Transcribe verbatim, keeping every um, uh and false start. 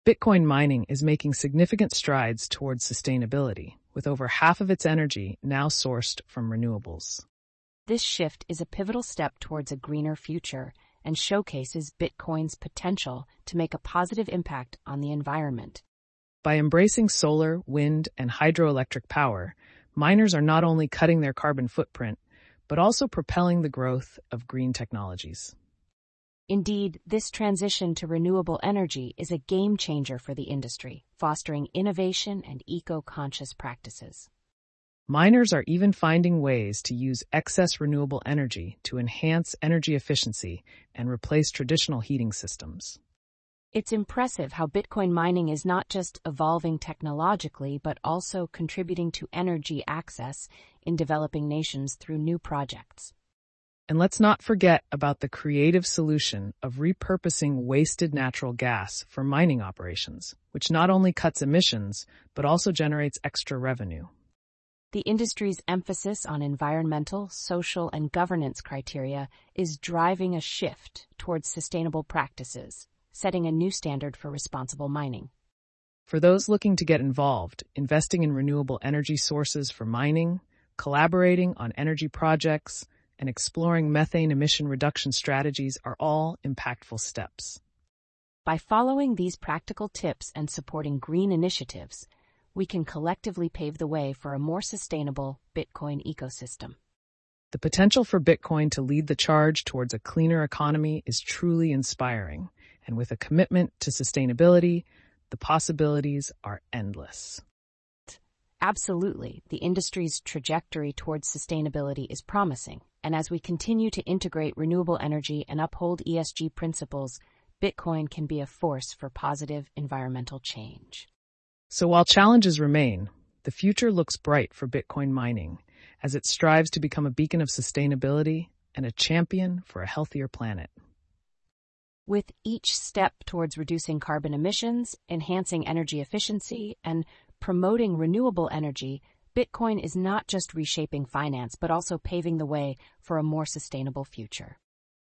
Bitcoin mining is making significant strides towards sustainability, with over half of its energy now sourced from renewables. This shift is a pivotal step towards a greener future and showcases Bitcoin's potential to make a positive impact on the environment. By embracing solar, wind, and hydroelectric power, miners are not only cutting their carbon footprint, but also propelling the growth of green technologies. Indeed, this transition to renewable energy is a game changer for the industry, fostering innovation and eco-conscious practices. Miners are even finding ways to use excess renewable energy to enhance energy efficiency and replace traditional heating systems. It's impressive how Bitcoin mining is not just evolving technologically, but also contributing to energy access in developing nations through new projects. And let's not forget about the creative solution of repurposing wasted natural gas for mining operations, which not only cuts emissions, but also generates extra revenue. The industry's emphasis on environmental, social, and governance criteria is driving a shift towards sustainable practices, setting a new standard for responsible mining. For those looking to get involved, investing in renewable energy sources for mining, collaborating on energy projects, and exploring methane emission reduction strategies are all impactful steps. By following these practical tips and supporting green initiatives, we can collectively pave the way for a more sustainable Bitcoin ecosystem. The potential for Bitcoin to lead the charge towards a cleaner economy is truly inspiring, and with a commitment to sustainability, the possibilities are endless. Absolutely, the industry's trajectory towards sustainability is promising, and as we continue to integrate renewable energy and uphold E S G principles, Bitcoin can be a force for positive environmental change. So while challenges remain, the future looks bright for Bitcoin mining as it strives to become a beacon of sustainability and a champion for a healthier planet. With each step towards reducing carbon emissions, enhancing energy efficiency, and promoting renewable energy, Bitcoin is not just reshaping finance, but also paving the way for a more sustainable future.